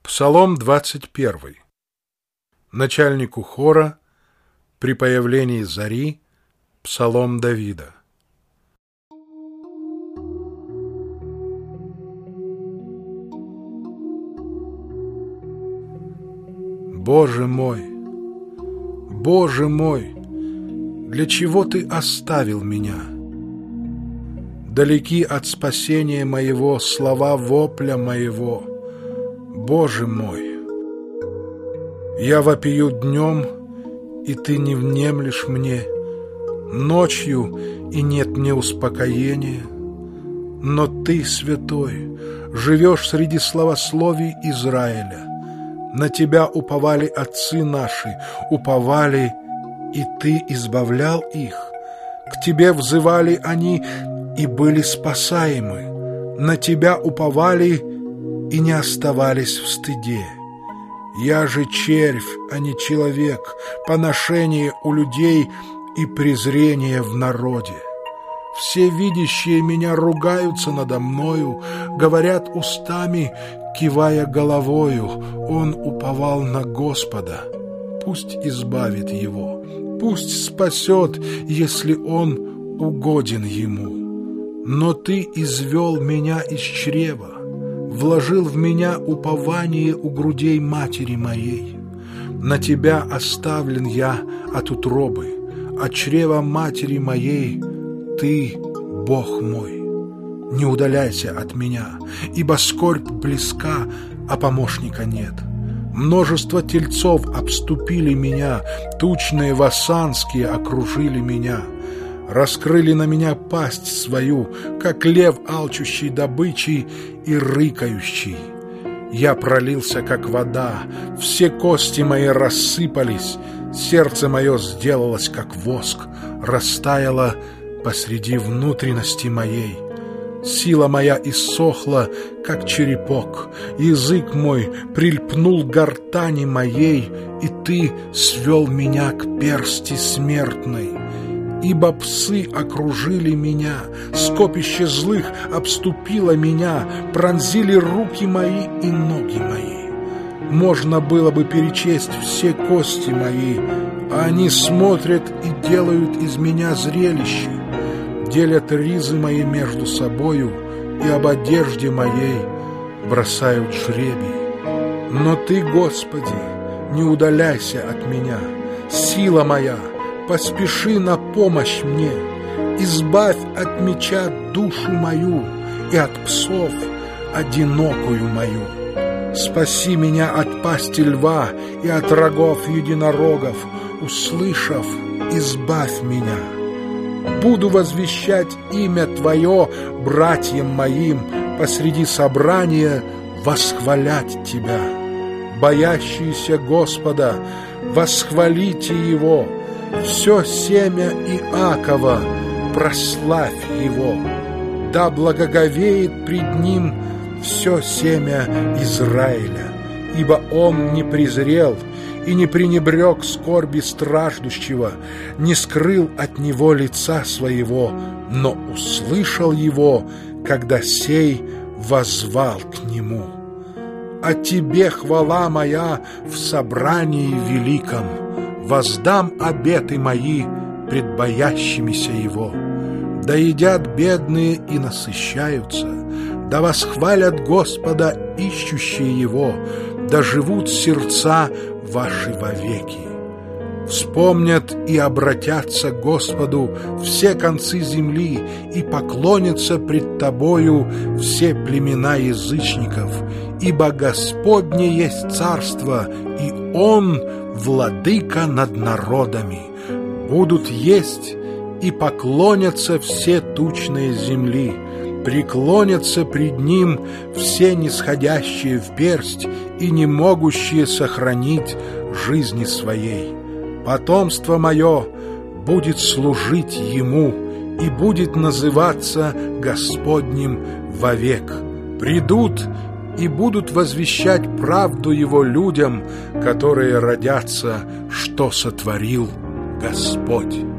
Псалом 21. Начальнику хора при появлении зари. Псалом Давида. Боже мой, для чего Ты оставил меня? Далеки от спасения моего слова вопля моего. Боже мой, я вопию днем, и Ты не внемлешь мне, ночью, и нет мне успокоения. Но Ты, святой, живешь среди славословий Израиля. На Тебя уповали отцы наши, уповали, и Ты избавлял их. К Тебе взывали они, и были спасаемы. На Тебя уповали, и не оставались в стыде. Я же червь, а не человек, поношение у людей и презрение в народе. Все видящие меня ругаются надо мною, говорят устами, кивая головою. Он уповал на Господа, пусть избавит его, пусть спасет, если он угоден ему. Но Ты извел меня из чрева, вложил в меня упование у грудей матери моей. На Тебя оставлен я от утробы, от чрева матери моей. Ты, Бог мой, не удаляйся от меня, ибо скорбь близка, а помощника нет. Множество тельцов обступили меня, тучные вассанские окружили меня. Раскрыли на меня пасть свою, как лев, алчущий добычей и рыкающий. Я пролился, как вода, все кости мои рассыпались, сердце мое сделалось, как воск, растаяло посреди внутренности моей. Сила моя иссохла, как черепок, язык мой прильпнул к гортани моей, и Ты свел меня к персти смертной. Ибо псы окружили меня, скопище злых обступило меня, пронзили руки мои и ноги мои. Можно было бы перечесть все кости мои, а они смотрят и делают из меня зрелище, делят ризы мои между собою и об одежде моей бросают жребий. Но Ты, Господи, не удаляйся от меня, сила моя, поспеши на помощь мне, избавь от меча душу мою и от псов одинокую мою. Спаси меня от пасти льва и от рогов единорогов, услышав, избавь меня. Буду возвещать имя Твое братьям моим, посреди собрания восхвалять Тебя. Боящиеся Господа, восхвалите Его. Все семя Иакова, прославь его, да благоговеет пред ним все семя Израиля, ибо он не презрел и не пренебрег скорби страждущего, не скрыл от него лица своего, но услышал его, когда сей воззвал к нему. О Тебе хвала моя в собрании великом, воздам обеты мои пред боящимися Его. Да едят бедные и насыщаются, да восхвалят Господа ищущие Его, да живут сердца ваши вовеки. Вспомнят и обратятся к Господу все концы земли, и поклонятся пред Тобою все племена язычников, ибо Господне есть царство, и Он владыка над народами. Будут есть и поклонятся все тучные земли, преклонятся пред Ним все нисходящие в персть и не могущие сохранить жизни своей. Потомство мое будет служить Ему и будет называться Господним вовек. Придут и будут возвещать правду Его людям, которые родятся, что сотворил Господь.